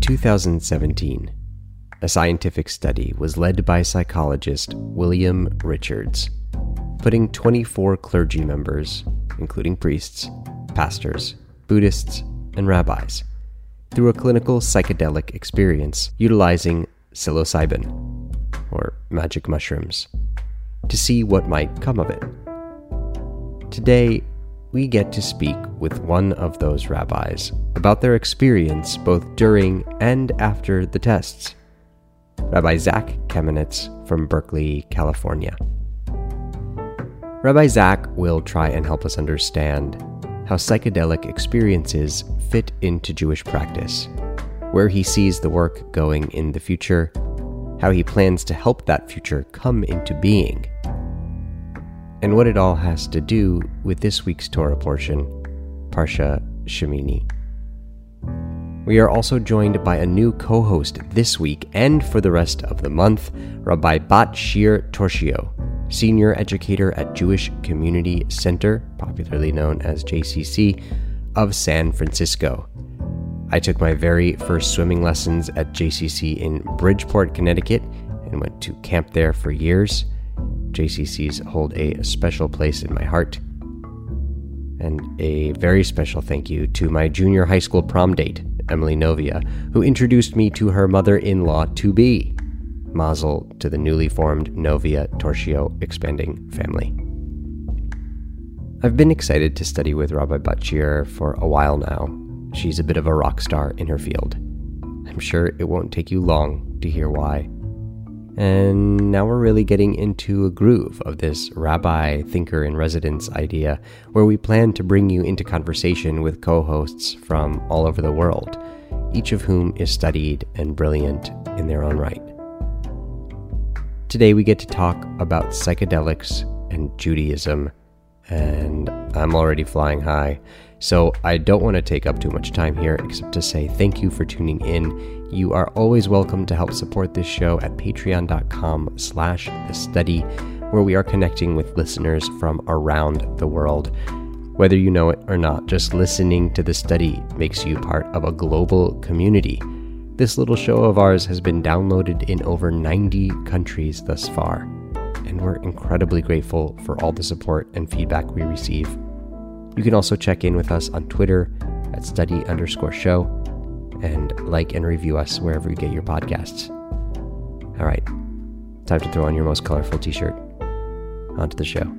2017, a scientific study was led by psychologist William Richards, putting 24 clergy members, including priests, pastors, Buddhists, and rabbis, through a clinical psychedelic experience utilizing psilocybin, or magic mushrooms, to see what might come of it. Today, we get to speak with one of those rabbis about their experience both during and after the tests, Rabbi Zach Kamenetz from Berkeley, California. Rabbi Zach will try and help us understand how psychedelic experiences fit into Jewish practice, where he sees the work going in the future, how he plans to help that future come into being, and what it all has to do with this week's Torah portion, Parsha Shemini. We are also joined by a new co-host this week and for the rest of the month, Rabbi Bat Shir Torshio, Senior Educator at Jewish Community Center, popularly known as JCC, of San Francisco. I took my very first swimming lessons at JCC in Bridgeport, Connecticut, and went to camp there for years. JCCs hold a special place in my heart. And a very special thank you to my junior high school prom date, Emily Novia, who introduced me to her mother-in-law-to-be. Mazel to the newly formed Novia Torshio expanding family. I've been excited to study with Rabbi Bat Shir for a while now. She's a bit of a rock star in her field. I'm sure it won't take you long to hear why. And now we're really getting into a groove of this rabbi thinker in residence idea, where we plan to bring you into conversation with co-hosts from all over the world, each of whom is studied and brilliant in their own right. Today we get to talk about psychedelics and Judaism, and I'm already flying high, so I don't want to take up too much time here except to say thank you for tuning in. You are always welcome to help support this show at patreon.com/thestudy, where we are connecting with listeners from around the world. Whether you know it or not, just listening to the study makes you part of a global community. This little show of ours has been downloaded in over 90 countries thus far, and we're incredibly grateful for all the support and feedback we receive. You can also check in with us on Twitter at @study_show, and like and review us wherever you get your podcasts. All right, time to throw on your most colorful t-shirt. On to the show.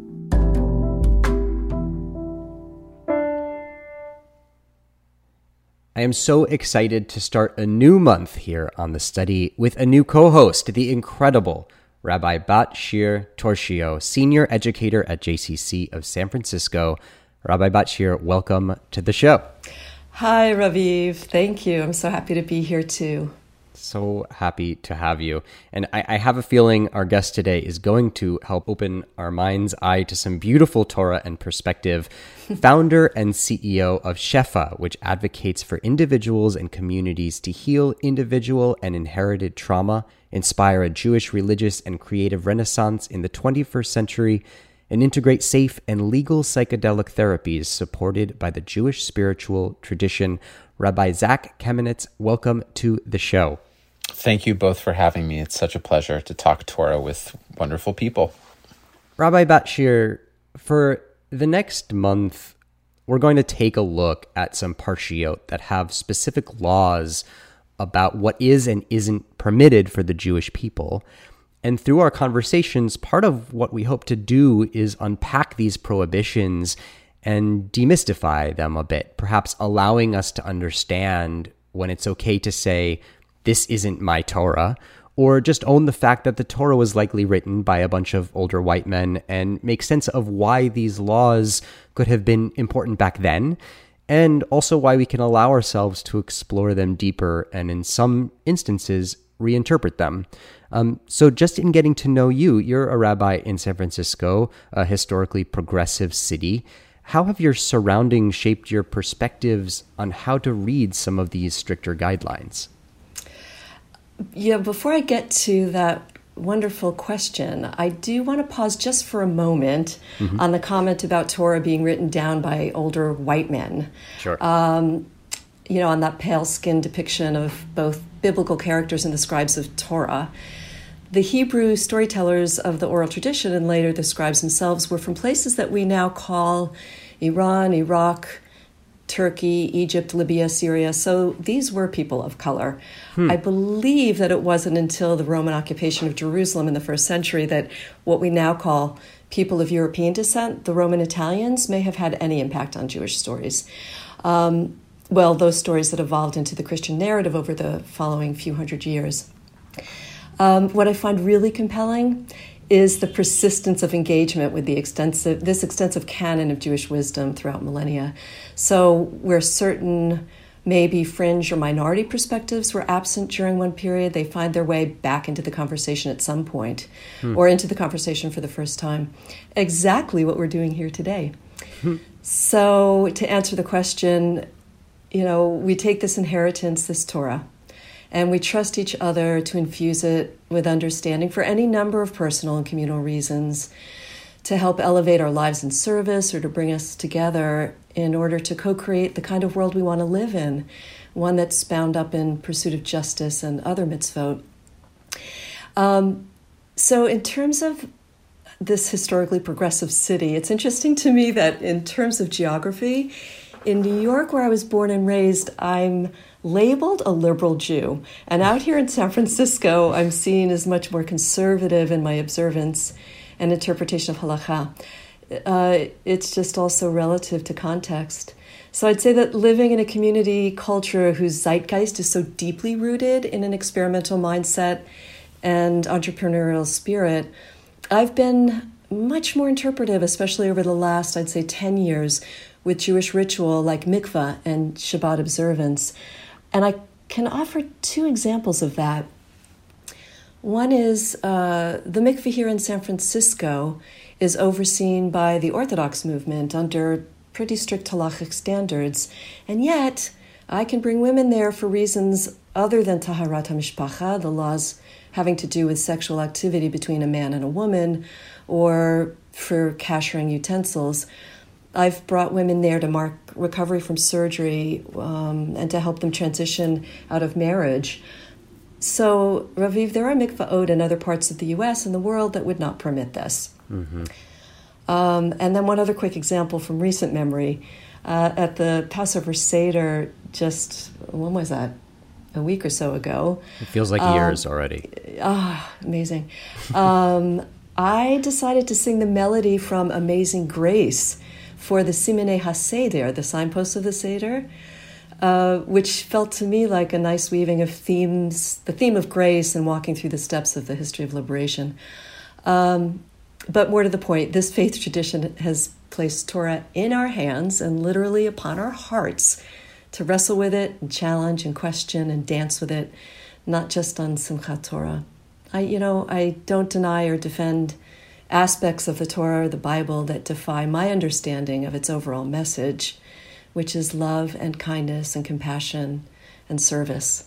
I am so excited to start a new month here on The Study with a new co-host, the incredible Rabbi Bat Shir Torshio, Senior Educator at JCC of San Francisco. Rabbi Bat Shir, welcome to the show. Hi, Raviv. Thank you. I'm so happy to be here too. So happy to have you. And I have a feeling our guest today is going to help open our mind's eye to some beautiful Torah and perspective. Founder and CEO of Shefa, which advocates for individuals and communities to heal individual and inherited trauma, inspire a Jewish religious and creative renaissance in the 21st century, and integrate safe and legal psychedelic therapies supported by the Jewish spiritual tradition. Rabbi Zach Kamenetz, welcome to the show. Thank you both for having me. It's such a pleasure to talk Torah with wonderful people. Rabbi Bat Shir, for the next month, we're going to take a look at some parshiot that have specific laws about what is and isn't permitted for the Jewish people. And through our conversations, part of what we hope to do is unpack these prohibitions and demystify them a bit, perhaps allowing us to understand when it's okay to say, this isn't my Torah, or just own the fact that the Torah was likely written by a bunch of older white men and make sense of why these laws could have been important back then, and also why we can allow ourselves to explore them deeper and in some instances reinterpret them. So just in getting to know you, you're a rabbi in San Francisco, a historically progressive city. How have your surroundings shaped your perspectives on how to read some of these stricter guidelines? Yeah, before I get to that wonderful question, I do want to pause just for a moment on the comment about Torah being written down by older white men. Sure. on that pale skin depiction of both biblical characters and the scribes of Torah. The Hebrew storytellers of the oral tradition, and later the scribes themselves, were from places that we now call Iran, Iraq, Turkey, Egypt, Libya, Syria. So these were people of color. I believe that it wasn't until the Roman occupation of Jerusalem in the 1st century that what we now call people of European descent, the Roman Italians, may have had any impact on Jewish stories. Those stories that evolved into the Christian narrative over the following few hundred years. What I find really compelling is the persistence of engagement with this extensive canon of Jewish wisdom throughout millennia. So where certain maybe fringe or minority perspectives were absent during one period, they find their way back into the conversation at some point, or into the conversation for the first time. Exactly what we're doing here today. So to answer the question, we take this inheritance, this Torah, and we trust each other to infuse it with understanding for any number of personal and communal reasons, to help elevate our lives in service or to bring us together in order to co-create the kind of world we want to live in, one that's bound up in pursuit of justice and other mitzvot. So in terms of this historically progressive city, it's interesting to me that in terms of geography, in New York, where I was born and raised, I'm labeled a liberal Jew. And out here in San Francisco, I'm seen as much more conservative in my observance and interpretation of halakha. It's just also relative to context. So I'd say that living in a community culture whose zeitgeist is so deeply rooted in an experimental mindset and entrepreneurial spirit, I've been much more interpretive, especially over the last, I'd say, 10 years, with Jewish ritual like mikvah and Shabbat observance. And I can offer 2 examples of that. One is the mikveh here in San Francisco is overseen by the Orthodox movement under pretty strict halachic standards. And yet, I can bring women there for reasons other than taharat hamishpacha, the laws having to do with sexual activity between a man and a woman, or for kashering utensils. I've brought women there to mark recovery from surgery and to help them transition out of marriage. So, Raviv, there are mikvaot in other parts of the U.S. and the world that would not permit this. Mm-hmm. And then one other quick example from recent memory. At the Passover Seder, when was that? A week or so ago. It feels like years already. Amazing. I decided to sing the melody from Amazing Grace for the Simenei HaSeder, the signposts of the Seder, which felt to me like a nice weaving of themes, the theme of grace and walking through the steps of the history of liberation. But more to the point, this faith tradition has placed Torah in our hands and literally upon our hearts to wrestle with it and challenge and question and dance with it, not just on Simchat Torah. I don't deny or defend aspects of the Torah or the Bible that defy my understanding of its overall message, which is love and kindness and compassion and service.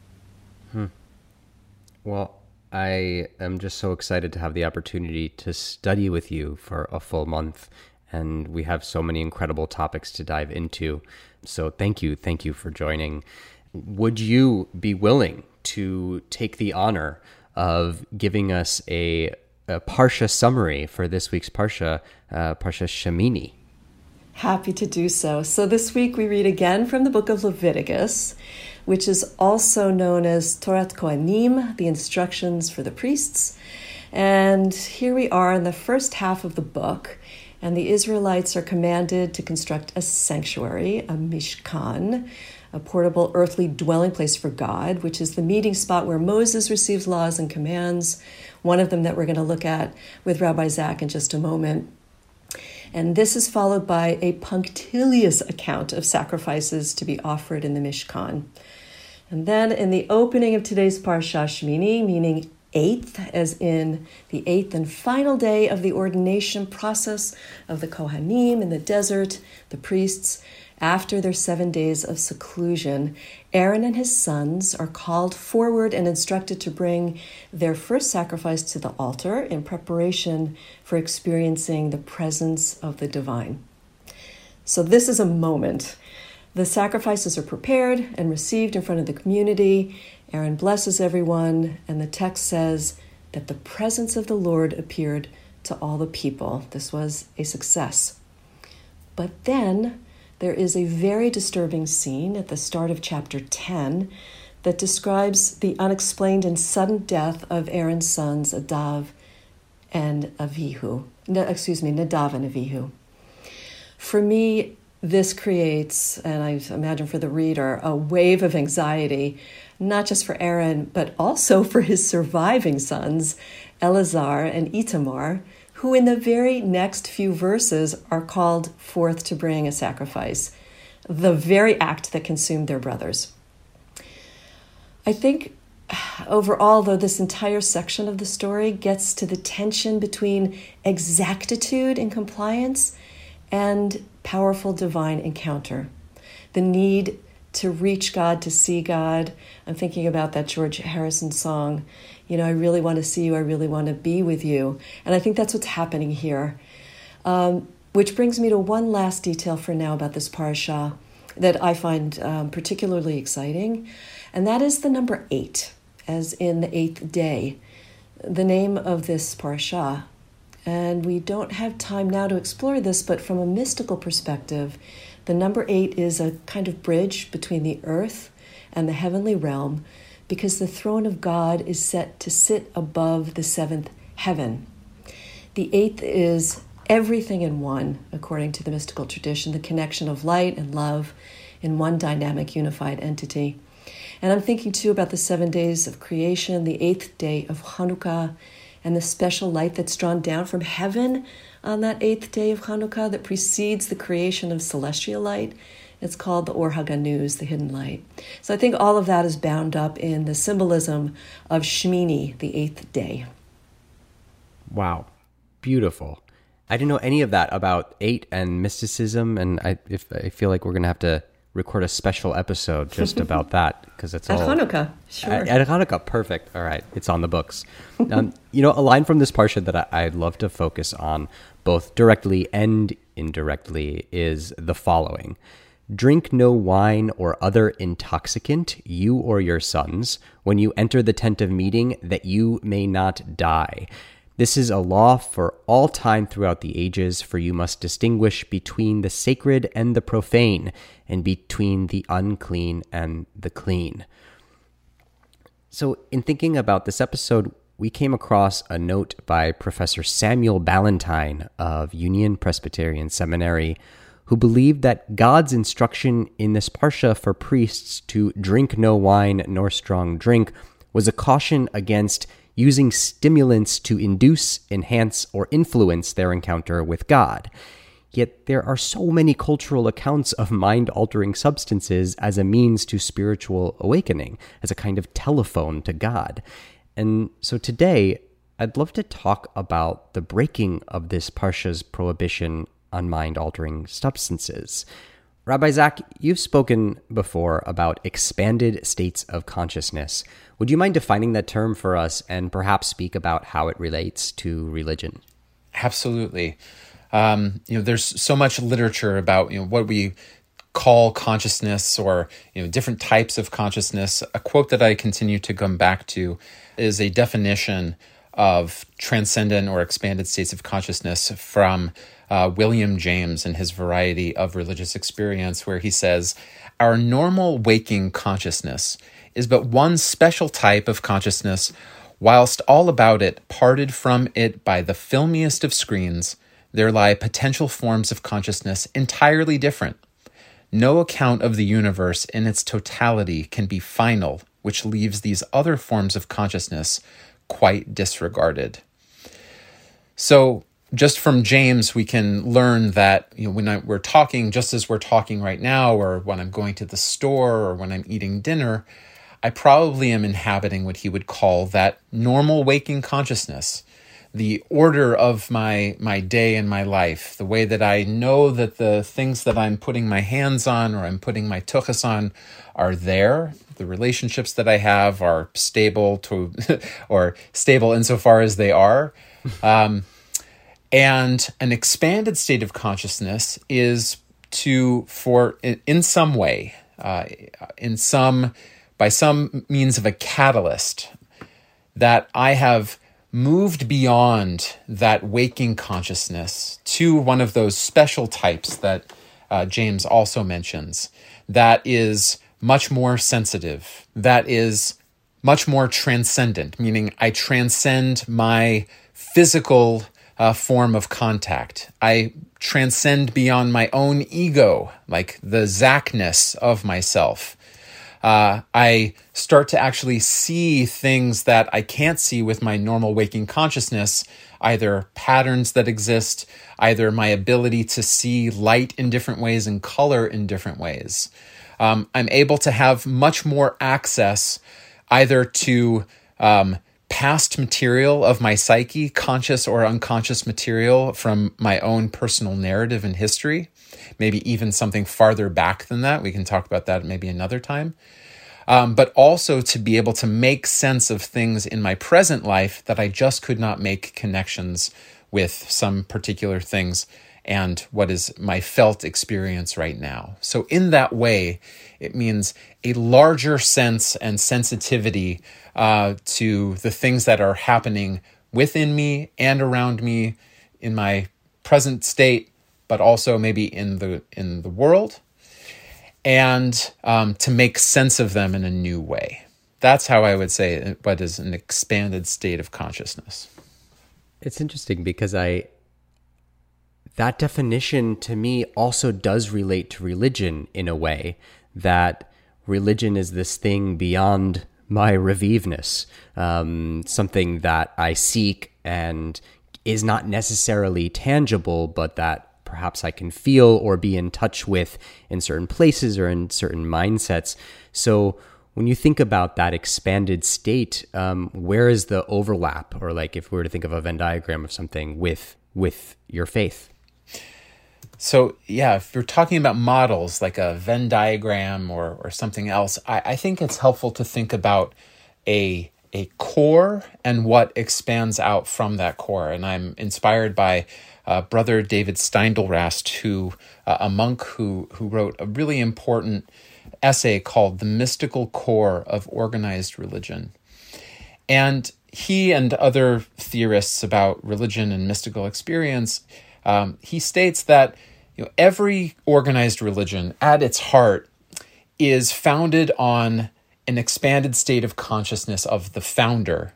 Well, I am just so excited to have the opportunity to study with you for a full month, and we have so many incredible topics to dive into. So thank you for joining. Would you be willing to take the honor of giving us a Parsha summary for this week's Parsha, Parsha Shemini? Happy to do so. So this week we read again from the book of Leviticus, which is also known as Torat Kohanim, the instructions for the priests. And here we are in the first half of the book, and the Israelites are commanded to construct a sanctuary, a mishkan, a portable earthly dwelling place for God, which is the meeting spot where Moses receives laws and commands, one of them that we're going to look at with Rabbi Zach in just a moment. And this is followed by a punctilious account of sacrifices to be offered in the Mishkan. And then in the opening of today's Parsha Shemini, meaning 8th, as in the 8th and final day of the ordination process of the Kohanim in the desert, the priests, after their 7 days of seclusion, Aaron and his sons are called forward and instructed to bring their first sacrifice to the altar in preparation for experiencing the presence of the divine. So this is a moment The sacrifices are prepared and received in front of the community. Aaron blesses everyone, and the text says that the presence of the Lord appeared to all the people. This was a success. But then there is a very disturbing scene at the start of chapter 10 that describes the unexplained and sudden death of Aaron's sons, Nadav and Avihu. For me, this creates, and I imagine for the reader, a wave of anxiety, not just for Aaron, but also for his surviving sons, Eleazar and Itamar, who in the very next few verses are called forth to bring a sacrifice, the very act that consumed their brothers. I think overall, though, this entire section of the story gets to the tension between exactitude and compliance and powerful divine encounter. The need to reach God, to see God. I'm thinking about that George Harrison song, I really want to see you, I really want to be with you. And I think that's what's happening here. Which brings me to one last detail for now about this parasha that I find particularly exciting, and that is the number 8, as in the 8th day, the name of this parasha. And we don't have time now to explore this, but from a mystical perspective, the number 8 is a kind of bridge between the earth and the heavenly realm, because the throne of God is set to sit above the 7th heaven. The 8th is everything in one, according to the mystical tradition, the connection of light and love in one dynamic, unified entity. And I'm thinking too about the 7 days of creation, the 8th day of Hanukkah, and the special light that's drawn down from heaven on that 8th day of Hanukkah that precedes the creation of celestial light. It's called the Or HaGanuz, the hidden light. So I think all of that is bound up in the symbolism of Shmini, the 8th day. Wow, beautiful. I didn't know any of that about 8 and mysticism, and I feel like we're going to have to record a special episode just about that, because it's all... At Hanukkah, sure. At Hanukkah, perfect. All right, it's on the books. A line from this parsha that I'd love to focus on, both directly and indirectly, is the following. Drink no wine or other intoxicant, you or your sons, when you enter the tent of meeting, that you may not die. This is a law for all time throughout the ages, for you must distinguish between the sacred and the profane, and between the unclean and the clean. So in thinking about this episode, we came across a note by Professor Samuel Ballantyne of Union Presbyterian Seminary, who believed that God's instruction in this parsha for priests to drink no wine nor strong drink was a caution against using stimulants to induce, enhance, or influence their encounter with God. Yet there are so many cultural accounts of mind-altering substances as a means to spiritual awakening, as a kind of telephone to God. And so today, I'd love to talk about the breaking of this parsha's prohibition on mind-altering substances. Rabbi Zach, you've spoken before about expanded states of consciousness. Would you mind defining that term for us and perhaps speak about how it relates to religion? Absolutely. There's so much literature about what we call consciousness, or different types of consciousness. A quote that I continue to come back to is a definition of transcendent or expanded states of consciousness from William James in his Variety of Religious Experience, where he says, "Our normal waking consciousness is but one special type of consciousness, whilst all about it, parted from it by the filmiest of screens, there lie potential forms of consciousness entirely different. No account of the universe in its totality can be final, which leaves these other forms of consciousness quite disregarded." So just from James, we can learn that when we're talking, just as we're talking right now, or when I'm going to the store, or when I'm eating dinner, I probably am inhabiting what he would call that normal waking consciousness, the order of my day and my life, the way that I know that the things that I'm putting my hands on or I'm putting my tuchus on are there. The relationships that I have are stable or stable insofar as they are. And an expanded state of consciousness is in some way, by some means of a catalyst, that I have moved beyond that waking consciousness to one of those special types that James also mentions, that is much more sensitive, that is much more transcendent, meaning I transcend my physical form of contact. I transcend beyond my own ego, like the Zachness of myself. I start to actually see things that I can't see with my normal waking consciousness, either patterns that exist, either my ability to see light in different ways and color in different ways. I'm able to have much more access either to past material of my psyche, conscious or unconscious material from my own personal narrative and history, maybe even something farther back than that. We can talk about that maybe another time. But also to be able to make sense of things in my present life that I just could not make connections with some particular things and what is my felt experience right now. So in that way, it means a larger sense and sensitivity to the things that are happening within me and around me in my present state, but also maybe in the world, and to make sense of them in a new way. That's how I would say what is an expanded state of consciousness. It's interesting because that definition to me also does relate to religion in a way, that religion is this thing beyond my reviveness, something that I seek and is not necessarily tangible, but that perhaps I can feel or be in touch with in certain places or in certain mindsets. So when you think about that expanded state, where is the overlap? Or like if we were to think of a Venn diagram of something with your faith? So yeah, if you're talking about models like a Venn diagram or something else, I think it's helpful to think about a core and what expands out from that core. And I'm inspired by Brother David Steindl-Rast, a monk who wrote a really important essay called The Mystical Core of Organized Religion. And he and other theorists about religion and mystical experience, he states that every organized religion at its heart is founded on an expanded state of consciousness of the founder,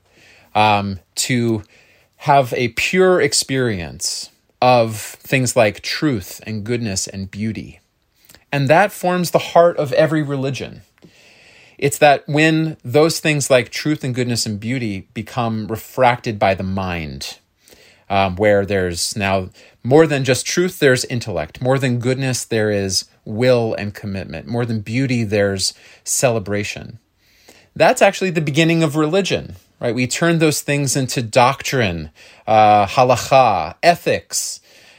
to have a pure experience of things like truth and goodness and beauty. And that forms the heart of every religion. It's that when those things like truth and goodness and beauty become refracted by the mind, where there's now more than just truth, there's intellect. More than goodness, there is will and commitment. More than beauty, there's celebration. That's actually the beginning of religion, right? We turn those things into doctrine, halakha, ethics,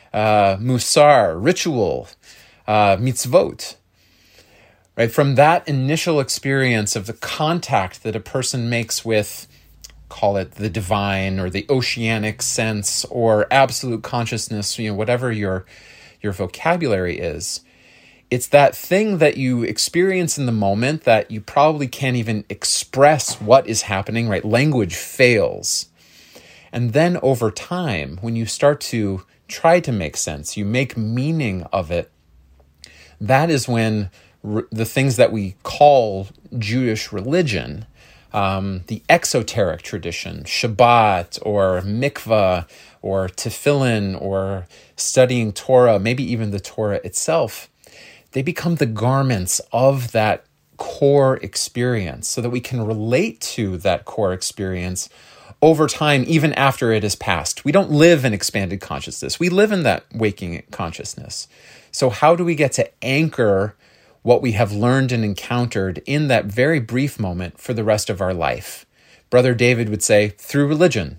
musar, ritual, mitzvot. Right? From that initial experience of the contact that a person makes with, call it the divine or the oceanic sense or absolute consciousness, whatever your vocabulary is, it's that thing that you experience in the moment that you probably can't even express what is happening, right? Language fails. And then over time, when you start to try to make sense, you make meaning of it, that is when the things that we call Jewish religion, the exoteric tradition, Shabbat or mikvah or tefillin or studying Torah, maybe even the Torah itself, they become the garments of that core experience so that we can relate to that core experience over time, even after it has passed. We don't live in expanded consciousness. We live in that waking consciousness. So how do we get to anchor what we have learned and encountered in that very brief moment for the rest of our life? Brother David would say, through religion.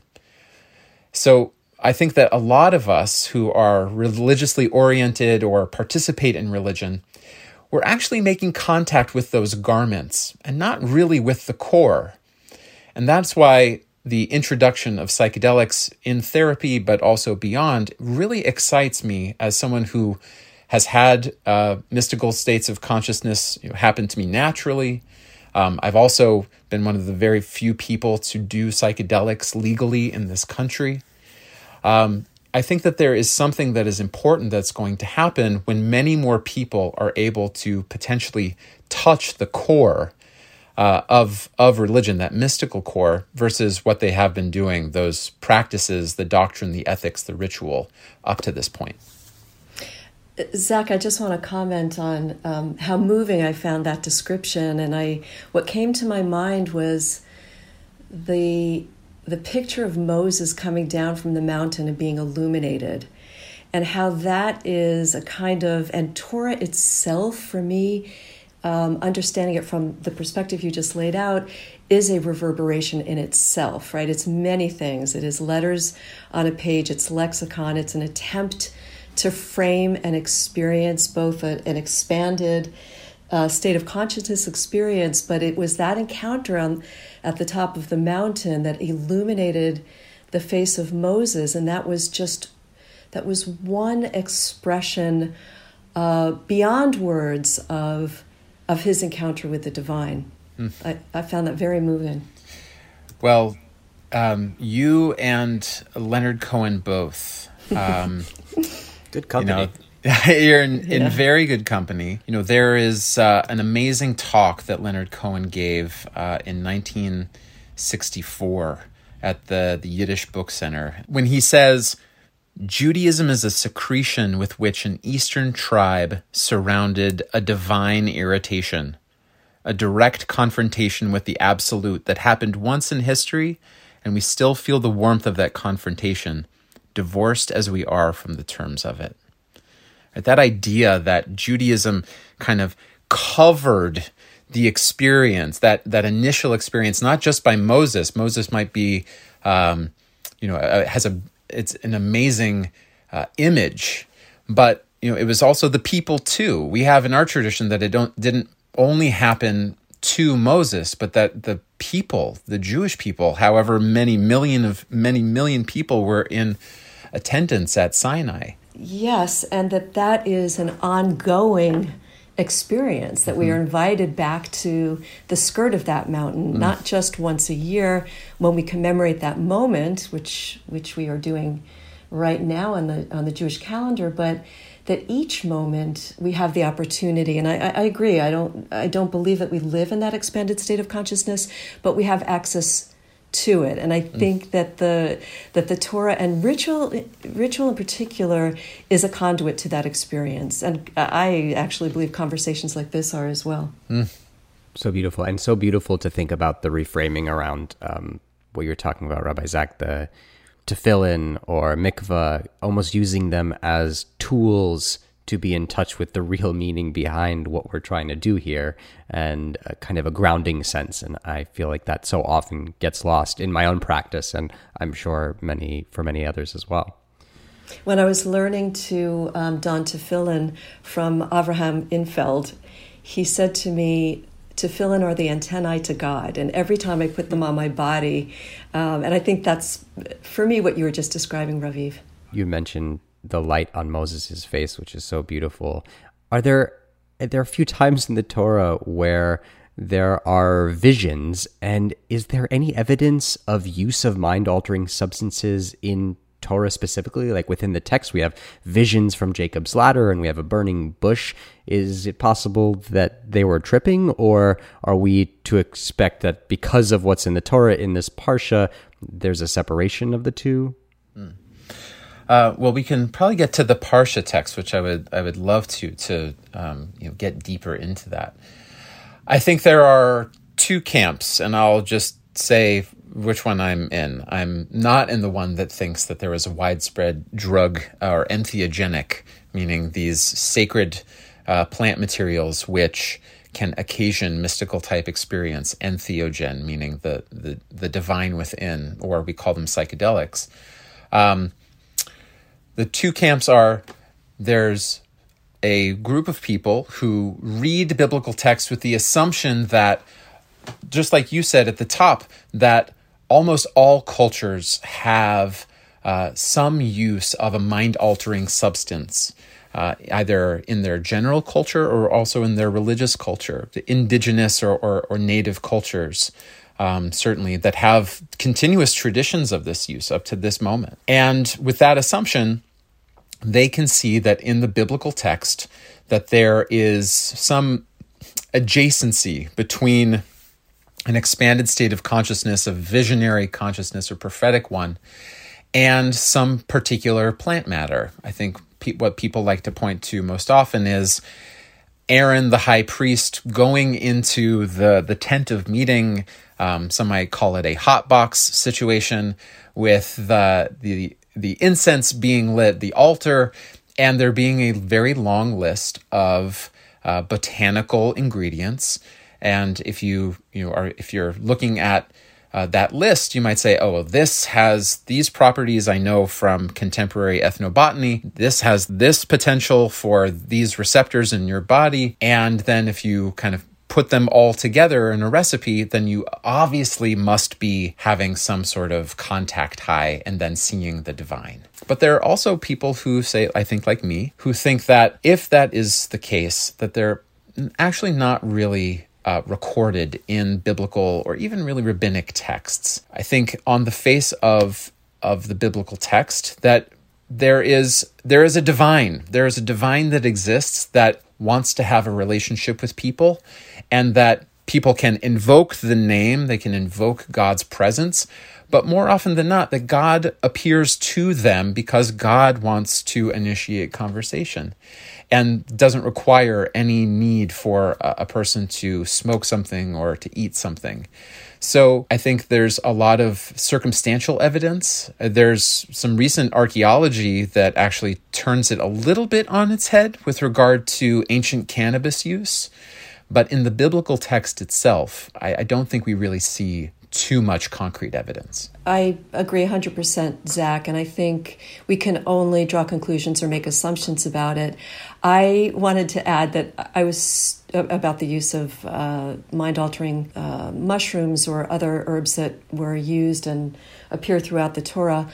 So I think that a lot of us who are religiously oriented or participate in religion, we're actually making contact with those garments and not really with the core. And that's why the introduction of psychedelics in therapy, but also beyond, really excites me as someone who has had mystical states of consciousness happen to me naturally. I've also been one of the very few people to do psychedelics legally in this country. I think that there is something that is important that's going to happen when many more people are able to potentially touch the core of religion, that mystical core, versus what they have been doing, those practices, the doctrine, the ethics, the ritual, up to this point. Zach, I just want to comment on how moving I found that description, and what came to my mind was the picture of Moses coming down from the mountain and being illuminated, and how that is a kind of, and Torah itself, for me, understanding it from the perspective you just laid out, is a reverberation in itself, right? It's many things. It is letters on a page, it's lexicon, it's an attempt to frame and experience both an expanded state of consciousness experience, but it was that encounter at the top of the mountain that illuminated the face of Moses, and that was one expression beyond words of his encounter with the divine. I found that very moving. Well, you and Leonard Cohen both. Good company. You're in very good company. There is an amazing talk that Leonard Cohen gave in 1964 at the Yiddish Book Center, when he says, Judaism is a secretion with which an Eastern tribe surrounded a divine irritation, a direct confrontation with the absolute that happened once in history, and we still feel the warmth of that confrontation, divorced as we are from the terms of it. That idea that Judaism kind of covered the experience, that initial experience, not just by Moses. Moses might be, it's an amazing image, but it was also the people too. We have in our tradition that it didn't only happen to Moses, but that the people, the Jewish people, however many million people were in attendance at Sinai. Yes, and that is an ongoing experience, that we are invited back to the skirt of that mountain, not just once a year when we commemorate that moment, which we are doing right now on the Jewish calendar, but that each moment we have the opportunity. And I agree. I don't believe that we live in that expanded state of consciousness, but we have access to it. And I think that the Torah and ritual in particular is a conduit to that experience. And I actually believe conversations like this are as well. So beautiful. And so beautiful to think about the reframing around what you're talking about, Rabbi Zach, the tefillin or mikvah, almost using them as tools to be in touch with the real meaning behind what we're trying to do here, and kind of a grounding sense. And I feel like that so often gets lost in my own practice, and I'm sure for many others as well. When I was learning to don tefillin from Avraham Infeld, he said to me, tefillin are the antennae to God. And every time I put them on my body, and I think that's, for me, what you were just describing, Raviv. You mentioned the light on Moses' face, which is so beautiful. Are there a few times in the Torah where there are visions, and is there any evidence of use of mind-altering substances in Torah specifically? Like within the text, we have visions from Jacob's ladder and we have a burning bush. Is it possible that they were tripping, or are we to expect that because of what's in the Torah in this parsha, there's a separation of the two? Well, we can probably get to the Parsha text, which I would love to get deeper into that. I think there are two camps, and I'll just say which one I'm in. I'm not in the one that thinks that there was a widespread drug or entheogenic, meaning these sacred plant materials which can occasion mystical type experience, entheogen, meaning the divine within, or we call them psychedelics. The two camps are, there's a group of people who read biblical text with the assumption that, just like you said at the top, that almost all cultures have some use of a mind-altering substance, either in their general culture or also in their religious culture, the indigenous or native cultures, certainly, that have continuous traditions of this use up to this moment. And with that assumption, they can see that in the biblical text that there is some adjacency between an expanded state of consciousness, a visionary consciousness or prophetic one, and some particular plant matter. I think what people like to point to most often is Aaron, the high priest, going into the tent of meeting. Some might call it a hot box situation, with the incense being lit, the altar, and there being a very long list of botanical ingredients. And if if you're looking at that list, you might say, oh, this has these properties I know from contemporary ethnobotany. This has this potential for these receptors in your body. And then if you kind of put them all together in a recipe, then you obviously must be having some sort of contact high and then seeing the divine. But there are also people who say, I think like me, who think that if that is the case, that they're actually not really recorded in biblical or even really rabbinic texts. I think on the face of the biblical text that there is a divine. There is a divine that exists that wants to have a relationship with people, and that people can invoke the name, they can invoke God's presence, but more often than not, that God appears to them because God wants to initiate conversation and doesn't require any need for a person to smoke something or to eat something. So I think there's a lot of circumstantial evidence. There's some recent archaeology that actually turns it a little bit on its head with regard to ancient cannabis use. But in the biblical text itself, I don't think we really see too much concrete evidence. I agree 100%, Zach, and I think we can only draw conclusions or make assumptions about it. I wanted to add that I was about the use of mind-altering mushrooms or other herbs that were used and appear throughout the Torah.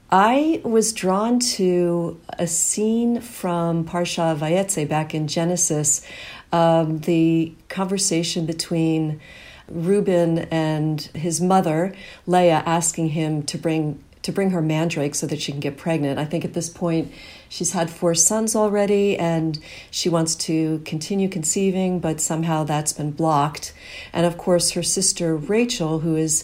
I was drawn to a scene from Parsha Vayetze back in Genesis, the conversation between Reuben and his mother, Leah, asking him to bring her mandrake so that she can get pregnant. I think at this point she's had 4 sons already and she wants to continue conceiving, but somehow that's been blocked. And of course her sister Rachel, who is,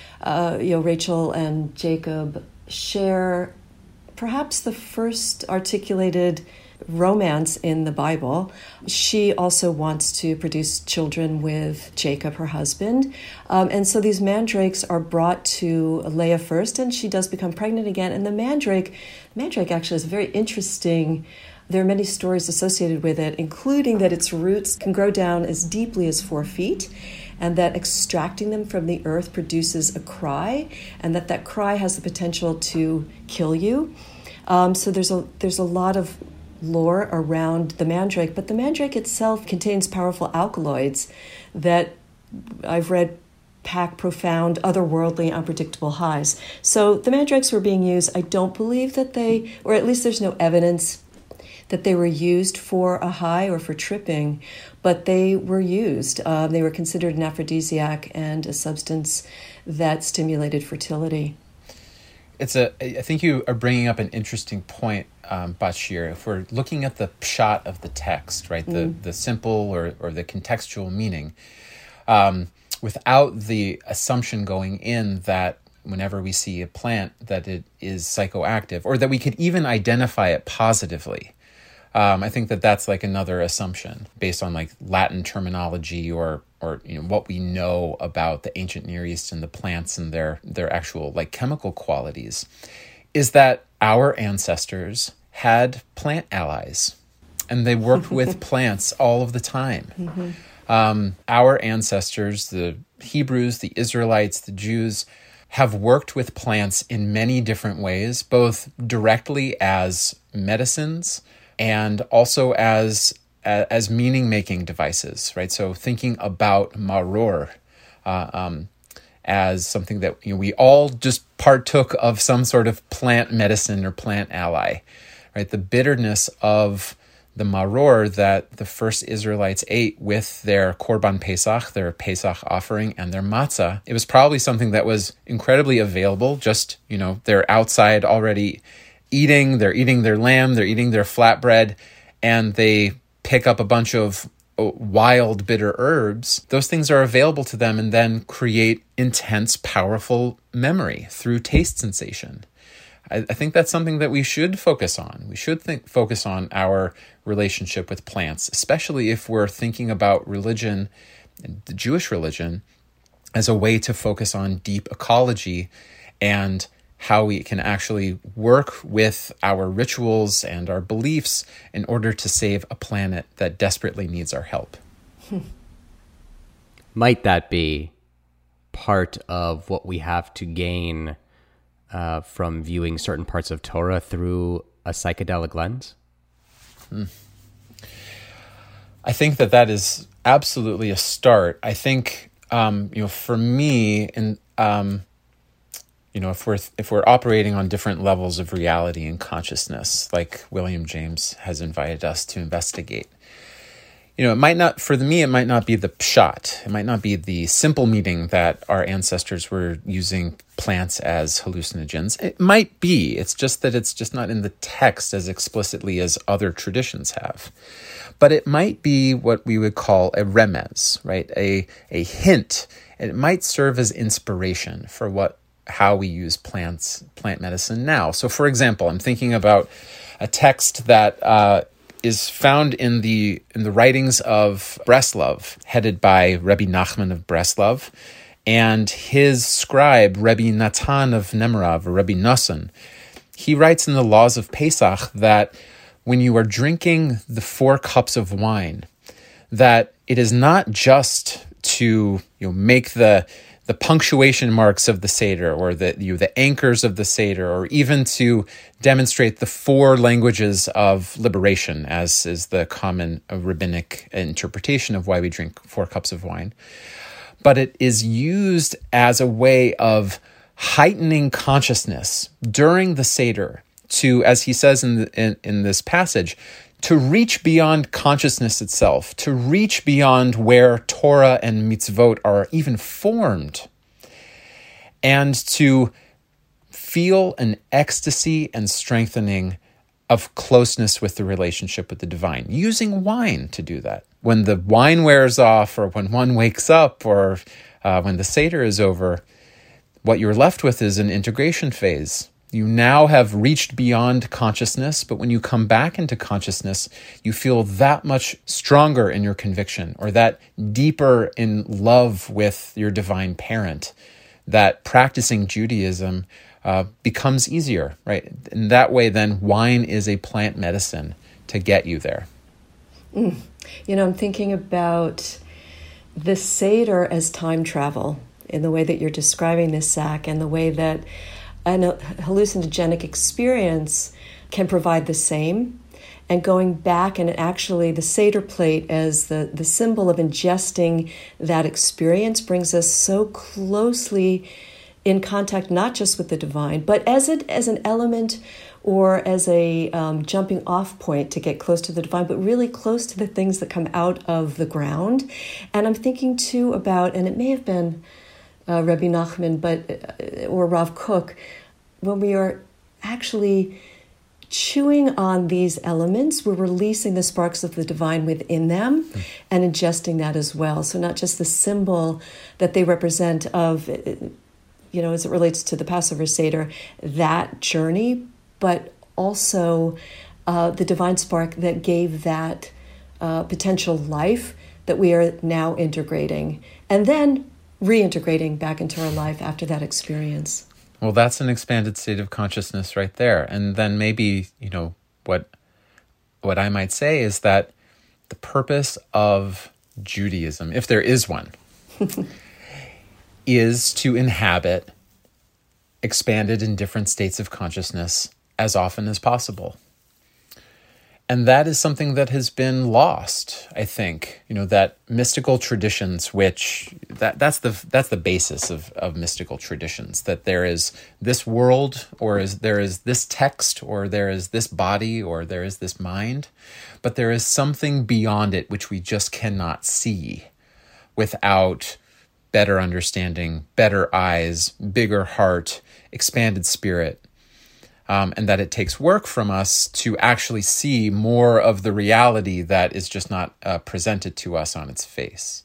Rachel and Jacob share perhaps the first articulated romance in the Bible. She also wants to produce children with Jacob, her husband. And so these mandrakes are brought to Leah first, and she does become pregnant again. And the mandrake actually is very interesting. There are many stories associated with it, including that its roots can grow down as deeply as 4 feet, and that extracting them from the earth produces a cry, and that cry has the potential to kill you. So there's a lot of lore around the mandrake, but the mandrake itself contains powerful alkaloids that I've read pack profound, otherworldly, unpredictable highs. So the mandrakes were being used. I don't believe that or at least there's no evidence that they were used for a high or for tripping, but they were used. They were considered an aphrodisiac and a substance that stimulated fertility. I think you are bringing up an interesting point, Bashir. If we're looking at the pshat of the text, right, the simple or the contextual meaning, without the assumption going in that whenever we see a plant that it is psychoactive, or that we could even identify it positively, I think that's like another assumption based on like Latin terminology or what we know about the ancient Near East and the plants and their actual like chemical qualities, is that our ancestors had plant allies and they worked with plants all of the time. Mm-hmm. Our ancestors, the Hebrews, the Israelites, the Jews, have worked with plants in many different ways, both directly as medicines and also as meaning-making devices, right? So thinking about maror, as something that we all just partook of some sort of plant medicine or plant ally, right? The bitterness of the maror that the first Israelites ate with their Korban Pesach, their Pesach offering, and their matzah, it was probably something that was incredibly available. Just, they're outside already they're eating their lamb, they're eating their flatbread, and they pick up a bunch of wild, bitter herbs. Those things are available to them and then create intense, powerful memory through taste sensation. I think that's something that we should focus on. We should focus on our relationship with plants, especially if we're thinking about religion, the Jewish religion, as a way to focus on deep ecology and how we can actually work with our rituals and our beliefs in order to save a planet that desperately needs our help. Might that be part of what we have to gain from viewing certain parts of Torah through a psychedelic lens? I think that is absolutely a start. I think, for me, if we're operating on different levels of reality and consciousness, like William James has invited us to investigate, it might not be the pshat. It might not be the simple meaning that our ancestors were using plants as hallucinogens. It might be. It's just that it's just not in the text as explicitly as other traditions have. But it might be what we would call a remez, right? A hint. And it might serve as inspiration for how we use plant medicine now. So, for example, I'm thinking about a text that is found in the writings of Breslov, headed by Rebbe Nachman of Breslov, and his scribe, Rebbe Natan of Nemorav, or Rebbe Nosson. He writes in the Laws of Pesach that when you are drinking the 4 cups of wine, that it is not just to make the punctuation marks of the Seder, or the anchors of the Seder, or even to demonstrate the 4 languages of liberation, as is the common rabbinic interpretation of why we drink 4 cups of wine. But it is used as a way of heightening consciousness during the Seder to, as he says in this passage, to reach beyond consciousness itself, to reach beyond where Torah and mitzvot are even formed, and to feel an ecstasy and strengthening of closeness with the relationship with the divine, using wine to do that. When the wine wears off, or when one wakes up, or when the Seder is over, what you're left with is an integration phase. You now have reached beyond consciousness, but when you come back into consciousness, you feel that much stronger in your conviction, or that deeper in love with your divine parent, that practicing Judaism becomes easier, right? In that way, then, wine is a plant medicine to get you there. I'm thinking about the Seder as time travel in the way that you're describing this, Zach, and the way that an hallucinogenic experience can provide the same. And going back, and actually the Seder plate as the symbol of ingesting that experience brings us so closely in contact, not just with the divine, but as an element or as a jumping off point to get close to the divine, but really close to the things that come out of the ground. And I'm thinking too about, and it may have been Rebbe Nachman, or Rav Kook, when we are actually chewing on these elements, we're releasing the sparks of the divine within them and ingesting that as well. So not just the symbol that they represent of, as it relates to the Passover Seder, that journey, but also the divine spark that gave that potential life that we are now integrating, and then reintegrating back into our life after that experience. Well, that's an expanded state of consciousness right there. And then maybe, what I might say is that the purpose of Judaism, if there is one, is to inhabit expanded in different states of consciousness as often as possible. And that is something that has been lost, I think. That mystical traditions, which that's the basis of mystical traditions, that there is this world, or there is this text, or there is this body, or there is this mind, but there is something beyond it which we just cannot see without better understanding, better eyes, bigger heart, expanded spirit. And that it takes work from us to actually see more of the reality that is just not presented to us on its face.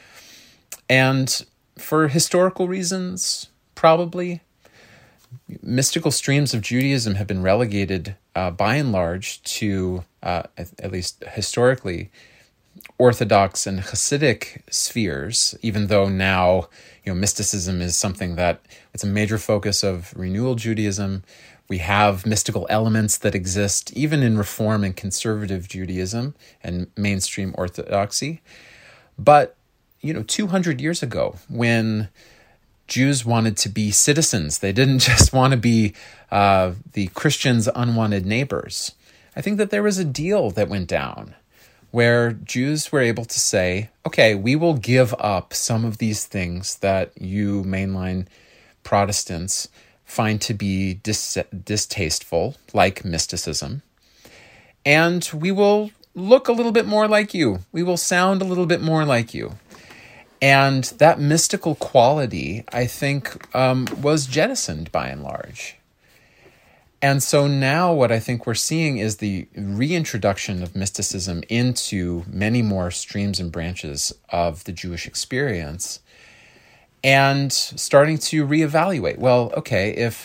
And for historical reasons, probably, mystical streams of Judaism have been relegated, by and large, to, at least historically, Orthodox and Hasidic spheres, even though now, mysticism is something that it's a major focus of renewal Judaism. We have mystical elements that exist even in Reform and Conservative Judaism and mainstream Orthodoxy. But, 200 years ago, when Jews wanted to be citizens, they didn't just want to be the Christians' unwanted neighbors. I think that there was a deal that went down where Jews were able to say, okay, we will give up some of these things that you mainline Protestants find to be distasteful, like mysticism, and we will look a little bit more like you. We will sound a little bit more like you. And that mystical quality, I think, was jettisoned by and large. And so now what I think we're seeing is the reintroduction of mysticism into many more streams and branches of the Jewish experience, and starting to reevaluate. Well, okay, if